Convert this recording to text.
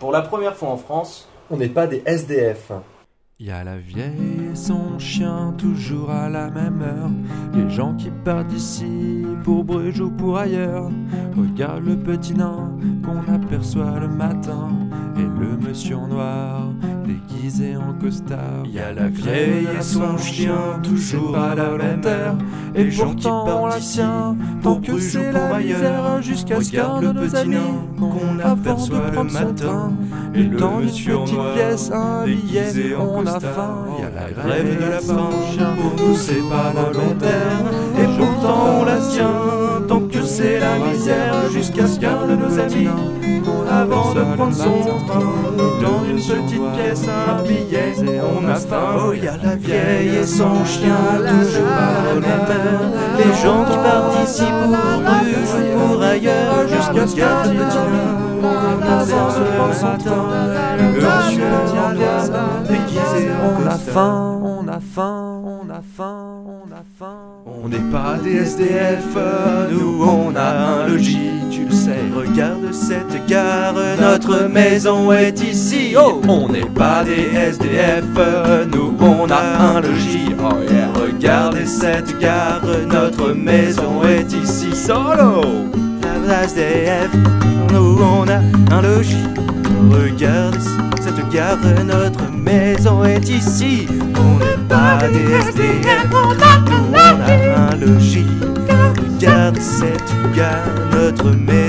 Pour la première fois en France, on n'est pas des SDF. Y a la vieille et son chien toujours à la même heure. Les gens qui partent d'ici pour Bruges ou pour ailleurs. Regarde le petit nain qu'on aperçoit le matin et le monsieur en noir déguisé en costard. Y a la vieille et son chien toujours à la même heure. Et les gens qui pourtant on partent la d'ici tient pour tant que Bruges ou c'est pour la ailleurs. misère jusqu'à ce qu'un Regarde de le nos petit amis nain qu'on avant aperçoit de le prendre son matin train, et lui le tend une monsieur en petite noir pièce, un billet, déguisé en on a costard. faim. Y a la grève de la faim, chien, pour nous c'est pas volontaire. Et pourtant on la tient tant que c'est la misère jusqu'à ce qu'un de nos amis avant de prendre son train dans une petite pièce un billet, on a faim. Oh, y a la vieille et son chien toujours à la même heure. Les gens qui partent d'ici pour Bruges ou pour ailleurs jusqu'à ce qu'un petit nain qu'on avance le matin, le monsieur en noir déguisé en On a costard. faim, on a faim, on a faim, on a faim. On n'est pas des SDF, nous on a un logis, tu le sais. Regarde cette gare, notre maison est ici. Oh, on n'est pas des SDF, nous on a un logis. Oh yeah. Regardez cette gare, notre maison est ici. Solo. La SDF, nous on a un logis. Regarde cette gare, notre maison est ici. On n'est pas des SDF, nous on a un logis. Regarde cette gare, notre maison